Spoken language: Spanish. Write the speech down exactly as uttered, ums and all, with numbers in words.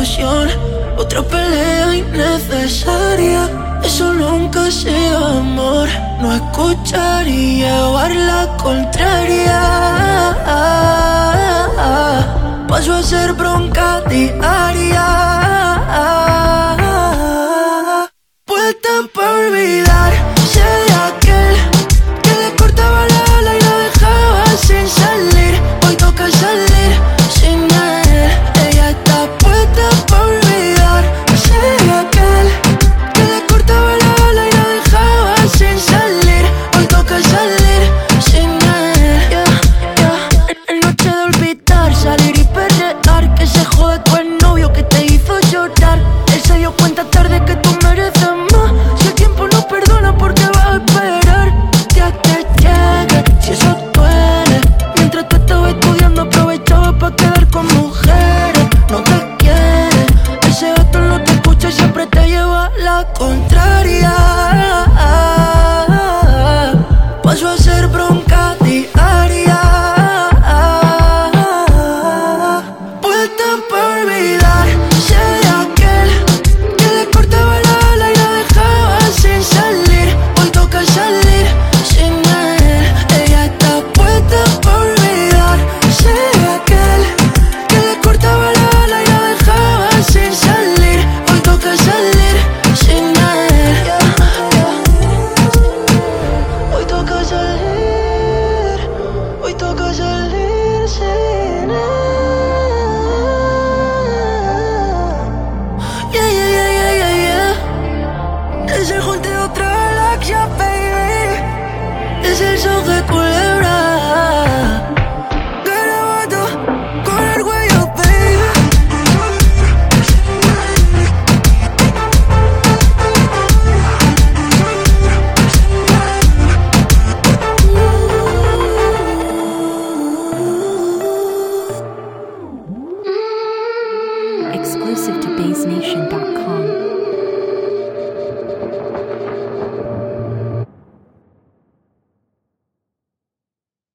discusión, otra pelea innecesaria. Eso nunca ha sido amor. No escuchar y llevar la contraria. Paso a ser bronca diaria. Puesta pa' olvidar, sé de aquel que le cortaba la ala y la dejaba sin salir. Hoy toca salir sin él. Ella está puesta pa' olvidar, sé de aquel que le cortaba la ala y la dejaba sin salir. Hoy toca salir sin él. Yeah, yeah. En noche de olvidar, salir y perrear. Que se jode tu novio que te hizo llorar. Él se dio cuenta tarde que tú mereces más. Si el tiempo no perdona, ¿por qué vas a esperar? Ya que llegue, si eso duele. Mientras tú estabas estudiando, aprovechaba para quedar con mujeres. No te quiere, ese gato no te escucha y siempre te lleva la contraria. Paso a ser bronca diaria. Puesta pa' olvidar, sé de aquel que le cortaba la ala y la dejaba sin salir. Hoy toca salir sin él. Ella está puesta pa' olvidar, sé de aquel que le cortaba la ala y la dejaba sin salir. Hoy toca salir sin él. Yeah, yeah. Hoy toca salir, hoy toca salir sin él. Yeah, yeah, yeah, yeah, yeah, yeah. Es el junte de otra galaxia, baby. Es el son de culebra. Garabato con el cuello, baby. Exclusive to bass nation dot com.